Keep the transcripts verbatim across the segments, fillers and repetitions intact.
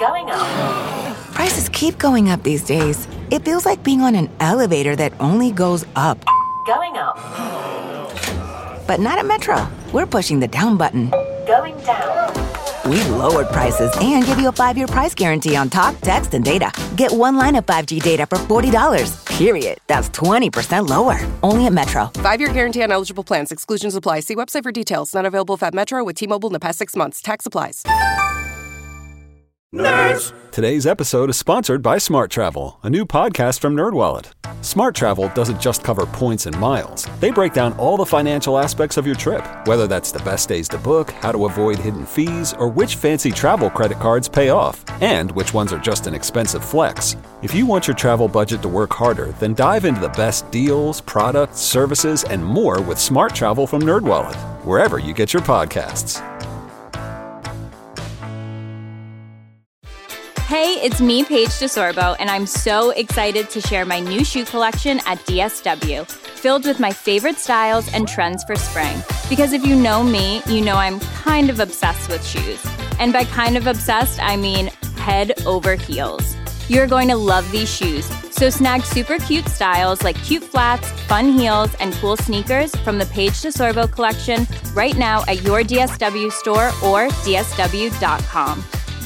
Going up. Prices keep going up these days. It feels like being on an elevator that only goes up. Going up. But not at Metro. We're pushing the down button. Going down. We've lowered prices and give you a five-year price guarantee on talk, text, and data. Get one line of five G data for forty dollars. Period. That's twenty percent lower. Only at Metro. Five-year guarantee on eligible plans. Exclusions apply. See website for details. Not available at Metro with T-Mobile in the past six months. Tax applies. Nerds! Today's episode is sponsored by Smart Travel, a new podcast from NerdWallet. Smart Travel doesn't just cover points and miles. They break down all the financial aspects of your trip, whether that's the best days to book, how to avoid hidden fees, or which fancy travel credit cards pay off, and which ones are just an expensive flex. If you want your travel budget to work harder, then dive into the best deals, products, services, and more with Smart Travel from NerdWallet, wherever you get your podcasts. Hey, it's me, Paige DeSorbo, and I'm so excited to share my new shoe collection at D S W, filled with my favorite styles and trends for spring. Because if you know me, you know I'm kind of obsessed with shoes. And by kind of obsessed, I mean head over heels. You're going to love these shoes, so snag super cute styles like cute flats, fun heels, and cool sneakers from the Paige DeSorbo collection right now at your D S W store or D S W dot com.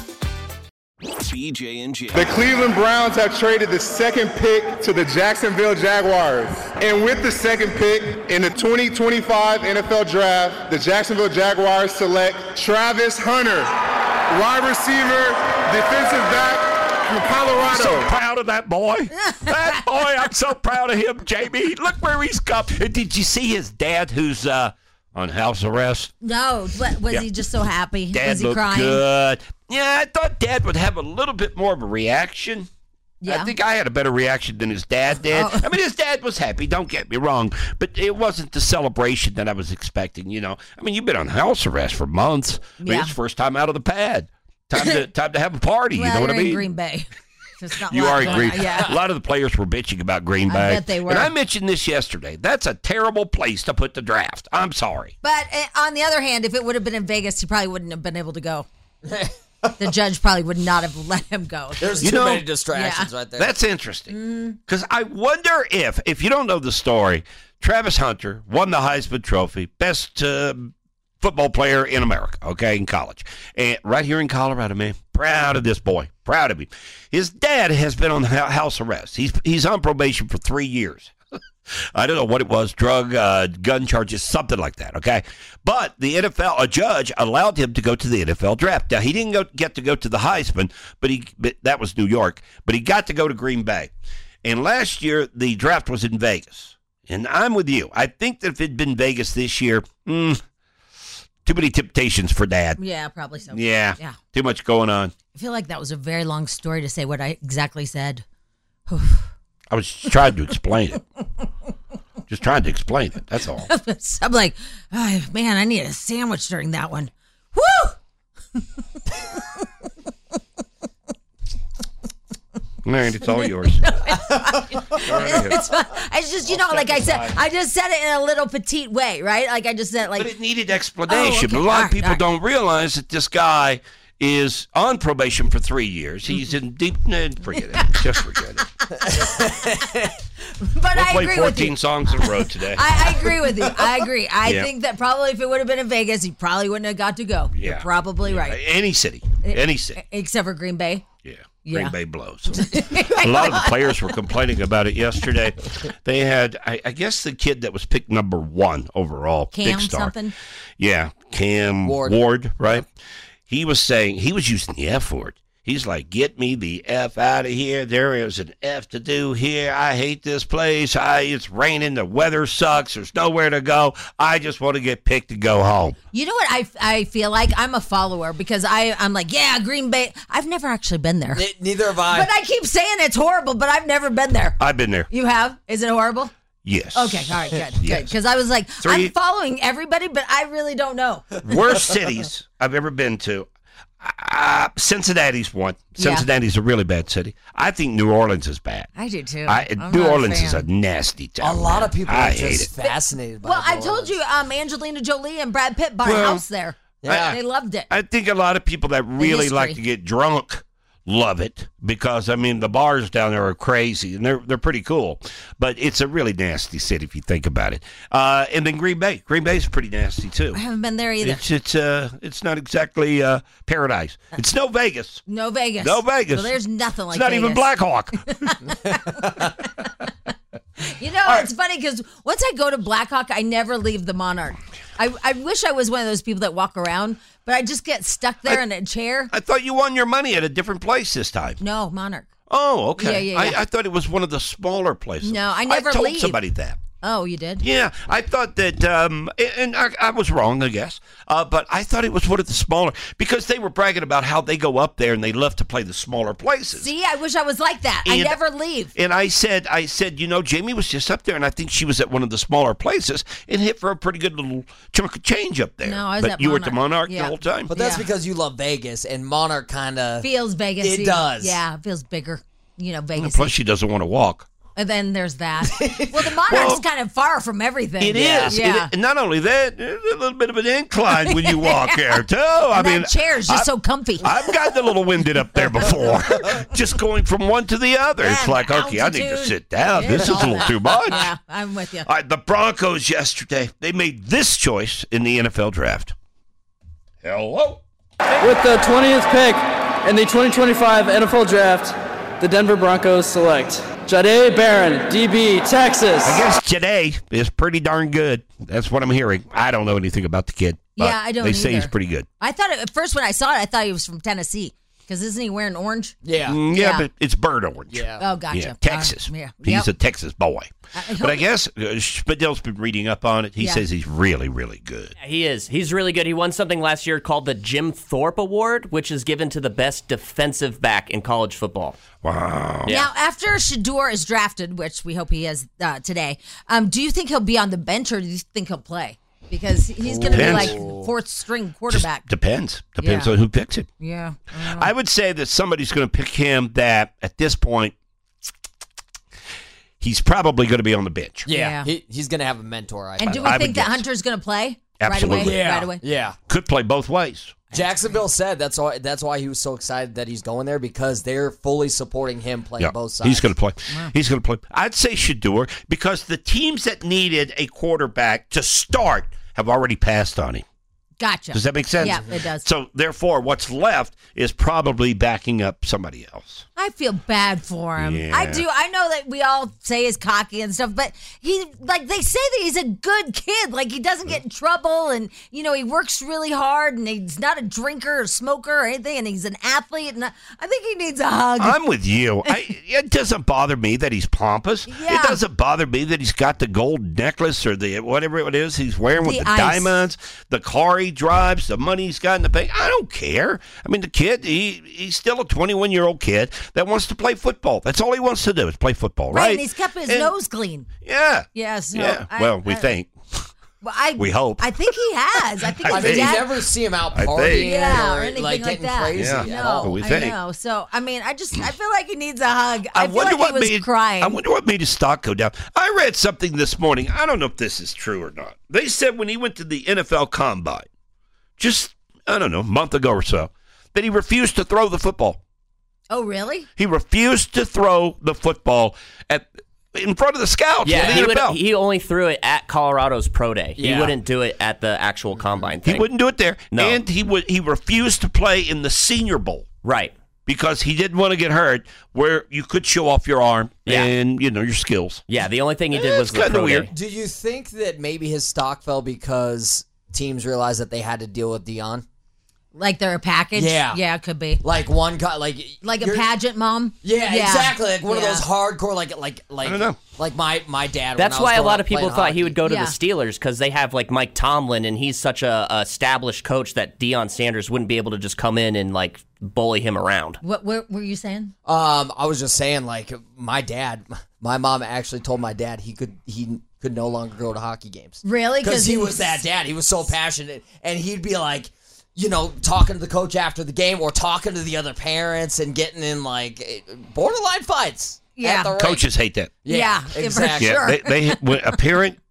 B J and J. The Cleveland Browns have traded the second pick to the Jacksonville Jaguars. And with the second pick in the twenty twenty-five N F L Draft, the Jacksonville Jaguars select Travis Hunter, wide receiver, defensive back from Colorado. So proud of that boy. That boy, I'm so proud of him, Jamie. Look where he's come. Did you see his dad who's uh, on house arrest? No. What, was yeah. he just so happy? Dad was he looked crying? good. Yeah, I thought Dad would have a little bit more of a reaction. Yeah. I think I had a better reaction than his dad did. Oh. I mean, his dad was happy, don't get me wrong, but it wasn't the celebration that I was expecting, you know. I mean, you've been on house arrest for months. I mean, yeah. it's first time out of the pad. Time to time to have a party, well, you know what I mean? in Green Bay. You are in Green Bay. Yeah. A lot of the players were bitching about Green Bay. I bet they were. And I mentioned this yesterday. That's a terrible place to put the draft. I'm sorry. But uh, on the other hand, if it would have been in Vegas, he probably wouldn't have been able to go. The judge probably would not have let him go. There's you too know, many distractions yeah. right there. That's interesting. Because mm. I wonder if, if you don't know the story, Travis Hunter won the Heisman Trophy, best uh, football player in America, okay, in college. And right here in Colorado, man, proud of this boy. Proud of him. His dad has been on house arrest. He's, he's on probation for three years. I don't know what it was, drug, uh, gun charges, something like that, okay? But the N F L, a judge allowed him to go to the N F L draft. Now, he didn't go, get to go to the Heisman, but he but that was New York, but he got to go to Green Bay. And last year, the draft was in Vegas. And I'm with you. I think that if it had been Vegas this year, mm, too many temptations for Dad. Yeah, probably so. Yeah, yeah, too much going on. I feel like that was a very long story to say what I exactly said. I was just trying to explain it. Just trying to explain it. That's all. I'm like, oh, man, I need a sandwich during that one. Woo! All right, it's all yours. it's, it's just, you know, like I said, I just said it in a little petite way, right? Like I just said, like. But it needed explanation. Oh, okay. A lot right, of people right. don't realize that this guy is on probation for three years. He's in deep. Nah, forget it. Just forget it. But we'll I play agree fourteen with you. songs in a row today. I, I agree with you. I agree. I yeah. think that probably if it would have been in Vegas, he probably wouldn't have got to go. Yeah. You're probably yeah. right. Any city. Any city. Except for Green Bay. Yeah. Yeah. Green Bay blows. A lot of the players were complaining about it yesterday. They had, I, I guess, the kid that was picked number one overall, Cam big star. something? Yeah, Cam Ward. Ward, right? He was saying, he was using the F word. He's like, get me the F out of here. There is an F to do here. I hate this place. I, it's raining. The weather sucks. There's nowhere to go. I just want to get picked and go home. You know what I, I feel like? I'm a follower because I, I'm like, yeah, Green Bay. I've never actually been there. Ne- neither have I. But I keep saying it's horrible, but I've never been there. I've been there. You have? Is it horrible? Yes. Okay, all right, good, Yes. good. Because I was like, Three- I'm following everybody, but I really don't know. Worst cities I've ever been to. Uh, Cincinnati's one. Cincinnati's yeah. a really bad city. I think New Orleans is bad. I do too. I, New Orleans a is a nasty town. A lot man. of people I are hate just it. fascinated by Well, New I told Orleans. you, um, Angelina Jolie and Brad Pitt bought Well, a house there. Yeah. They loved it. I think a lot of people that really history. like to get drunk love it because, I mean, the bars down there are crazy, and they're they're pretty cool. But it's a really nasty city if you think about it. Uh, and then Green Bay. Green Bay's pretty nasty, too. I haven't been there either. It's it's uh it's not exactly uh, paradise. It's no Vegas. No Vegas. No Vegas. So there's nothing like It's not Vegas. even Black Hawk. You know, All it's funny because once I go to Blackhawk, I never leave the Monarch. I, I wish I was one of those people that walk around, but I just get stuck there I- in a chair. I thought you won your money at a different place this time. No, Monarch. Oh, okay. Yeah, yeah, yeah. I, I thought it was one of the smaller places. No, I never I told leave. somebody that. Oh, you did? Yeah, I thought that, um, and I, I was wrong, I guess, uh, but I thought it was one of the smaller, because they were bragging about how they go up there and they love to play the smaller places. See, I wish I was like that. I And- never leave. And I said, I said, you know, Jamie was just up there, and I think she was at one of the smaller places and hit for a pretty good little chunk of change up there. No, I was but at you were at the Monarch. Monarch Yeah. the whole time? But that's Yeah. because you love Vegas, and Monarch kind of Feels Vegas. It does. Yeah, it feels bigger. You know, Vegas. Plus, she doesn't want to walk. And then there's that. Well, the Monarch's Well, kind of far from everything. It is. Yeah. It is. And not only that, there's a little bit of an incline when you walk there, too. I And mean, that chair's just I- so comfy. I've gotten a little winded up there before, just going from one to the other. Yeah, It's like, the okay, I need to altitude. sit down. Yeah, This is a all little that. too much. Yeah, I'm with you. All right, the Broncos yesterday, they made this choice in the N F L draft. Hello? With the twentieth pick in the twenty twenty-five N F L Draft, the Denver Broncos select Jahdae Barron, D B, Texas. I guess today is pretty darn good. That's what I'm hearing. I don't know anything about the kid. But Yeah, I don't They say he's either. pretty good. I thought it, at first when I saw it, I thought he was from Tennessee. Because isn't he wearing orange? Yeah. Mm, yeah, Yeah. but it's bird orange. Yeah. Oh, gotcha. Yeah, Texas. Uh, yeah. He's Yep. a Texas boy. I But I hope- guess uh, Spadill's been reading up on it. He Yeah. says he's really, really good. He is. He's really good. He won something last year called the Jim Thorpe Award, which is given to the best defensive back in college football. Wow. Yeah. Now, after Shador is drafted, which we hope he is uh, today, um, do you think he'll be on the bench or do you think he'll play? Because he's going to be Depends. like fourth string quarterback. Depends. Depends Yeah. on who picks it. Yeah. I would say that somebody's going to pick him that at this point, he's probably going to be on the bench. Yeah, Yeah. He, he's going to have a mentor, I And do think. we I think would that guess. Hunter's going to play Absolutely. right away? Yeah, Right away. yeah. Could play both ways. Jacksonville said that's why that's why he was so excited that he's going there because they're fully supporting him playing Yeah, both sides. he's going to play. He's going to play. I'd say Shador because the teams that needed a quarterback to start have already passed on him. Gotcha. Does that make sense? Yeah, it does. So therefore, what's left is probably backing up somebody else. I feel bad for him. Yeah. I do. I know that we all say he's cocky and stuff, but he, like, they say that he's a good kid. Like, he doesn't get in trouble and, you know, he works really hard and he's not a drinker or smoker or anything and he's an athlete. And I I think he needs a hug. I'm with you. I, it doesn't bother me that he's pompous. Yeah. It doesn't bother me that he's got the gold necklace or the whatever it is he's wearing with The the, ice. diamonds, the car he drives, the money he's got in the bank. I don't care. I mean, the kid, he he's still a twenty-one-year-old kid that wants to play football. That's all he wants to do is play football, right? right. And he's kept his And- nose clean. Yeah. Yeah. So yeah. I- well, we I- think. Well, I, We hope. I think he has. I think I his mean, you dad. never see him out I think. partying Yeah, or or, anything like like getting that. crazy Yeah. at No, all. we I think. know. So, I mean, I just, I feel like he needs a hug. I, I, feel wonder like what he was made crying. I wonder what made his stock go down. I read something this morning. I don't know if this is true or not. They said when he went to the N F L Combine, just I don't know, a month ago or so, that he refused to throw the football. Oh, really? He refused to throw the football at in front of the scouts. Yeah, in the he, N would, F L. he only threw it at Colorado's pro day. Yeah. He wouldn't do it at the actual combine He thing. wouldn't do it there, No. and he would. He refused to play in the Senior Bowl Right. because he didn't want to get hurt, where you could show off your arm Yeah. and you know your skills. Yeah, the only thing he did Eh, was it's the kinda pro weird. day. Do you think that maybe his stock fell because teams realized that they had to deal with Dion? Like they're a package? Yeah. Yeah, it could be. Like one guy, like Like a you're- pageant mom? Yeah, exactly. Like one Yeah. of those hardcore, like like like. I don't know. Like my my dad. when That's I was why a growing lot up of people playing thought hockey. he would go to Yeah. the Steelers because they have like Mike Tomlin and he's such a, a established coach that Deion Sanders wouldn't be able to just come in and like bully him around. What, what were you saying? Um, I was just saying, like my dad, my mom actually told my dad he could he could no longer go to hockey games. Really? Because he was that dad. He was so passionate, and he'd be like, you know, talking to the coach after the game or talking to the other parents and getting in like borderline fights. Yeah. at the rink. Coaches hate that. Yeah, for exactly. sure. Yeah, they, they when a parent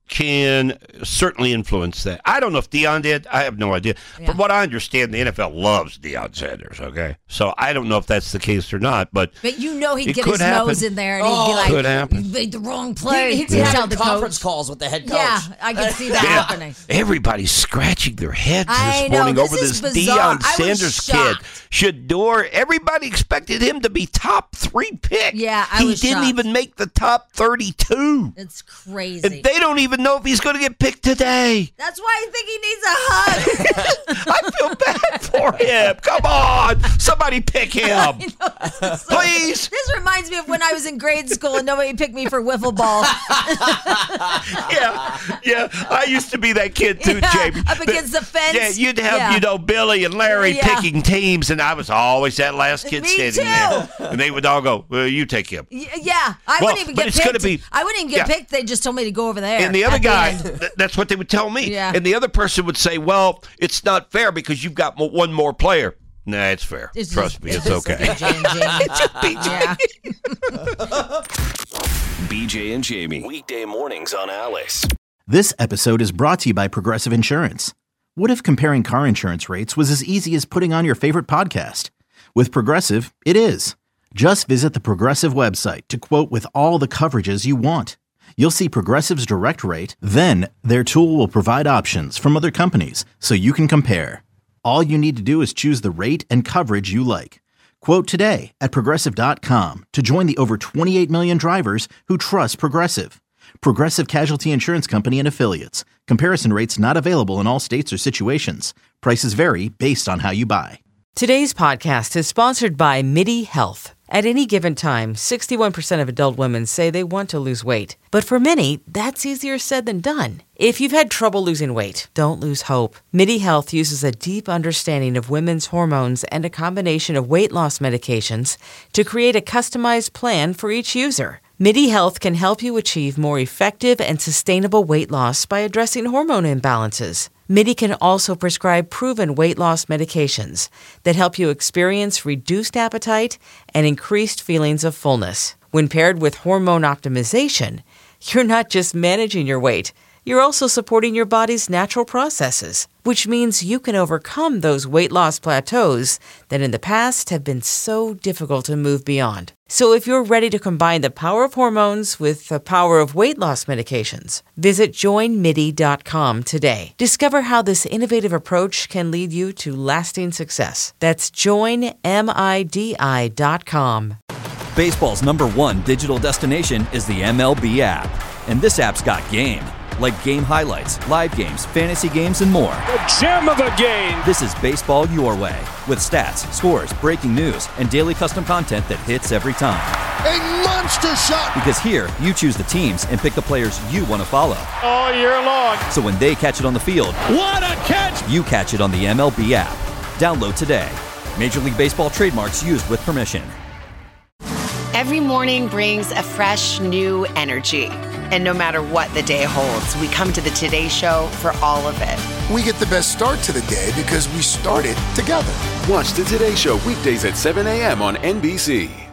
can certainly influence that. I don't know if Deion did. I have no idea. Yeah. From what I understand, the N F L loves Deion Sanders, okay? So I don't know if that's the case or not, but But you know he'd it get could his happen. nose in there and he'd Oh, be like, could happen. you made the wrong play. He, he'd be He'd having tell the conference coach. calls with the head coach. Yeah, I can see that Yeah, happening. everybody's scratching their heads I this know, morning this over is this bizarre. Deion I was Sanders kid. shocked. Shador, everybody expected him to be top three pick. Yeah, I he was didn't shocked. even make the top thirty-two. It's crazy. And they don't even know if he's going to get picked today. That's why I think he needs a hug. I feel bad for him. Come on. Somebody pick him. I know, this is so- Please. This reminds me of when I was in grade school and nobody picked me for wiffle ball. Yeah, yeah. I used to be that kid too, Yeah, Jamie. up against the fence. Yeah, you'd have, Yeah. you know, Billy and Larry Yeah. picking teams, and I was always that last kid Me standing too. there. And they would all go, well, you take him. Y- Yeah, I Well, wouldn't even but get it's picked. gonna be- I wouldn't even get yeah. picked. They just told me to go over there. And the other at guy, end. th- that's what they would tell me. Yeah. And the other person would say, well, it's not fair because you've got mo- one more player. Nah, it's fair. It's Trust just- me, it's it's okay. B J and Jamie. Yeah. B J and Jamie. Weekday mornings on Alice. This episode is brought to you by Progressive Insurance. What if comparing car insurance rates was as easy as putting on your favorite podcast? With Progressive, it is. Just visit the Progressive website to quote with all the coverages you want. You'll see Progressive's direct rate, then their tool will provide options from other companies so you can compare. All you need to do is choose the rate and coverage you like. Quote today at Progressive dot com to join the over twenty-eight million drivers who trust Progressive. Progressive Casualty Insurance Company and Affiliates. Comparison rates not available in all states or situations. Prices vary based on how you buy. Today's podcast is sponsored by MIDI Health. At any given time, sixty-one percent of adult women say they want to lose weight. But for many, that's easier said than done. If you've had trouble losing weight, don't lose hope. MIDI Health uses a deep understanding of women's hormones and a combination of weight loss medications to create a customized plan for each user. MIDI Health can help you achieve more effective and sustainable weight loss by addressing hormone imbalances. MIDI can also prescribe proven weight loss medications that help you experience reduced appetite and increased feelings of fullness. When paired with hormone optimization, you're not just managing your weight, you're also supporting your body's natural processes, which means you can overcome those weight loss plateaus that in the past have been so difficult to move beyond. So if you're ready to combine the power of hormones with the power of weight loss medications, visit join midi dot com today. Discover how this innovative approach can lead you to lasting success. That's join midi dot com. Baseball's number one digital destination is the M L B app. And this app's got game. Like game highlights, live games, fantasy games, and more. The gem of a game! This is baseball your way. With stats, scores, breaking news, and daily custom content that hits every time. A monster shot! Because here, you choose the teams and pick the players you want to follow. All year long. So when they catch it on the field, what a catch! You catch it on the M L B app. Download today. Major League Baseball trademarks used with permission. Every morning brings a fresh, new energy. And no matter what the day holds, we come to the Today Show for all of it. We get the best start to the day because we started together. Watch the Today Show weekdays at seven a.m. on N B C.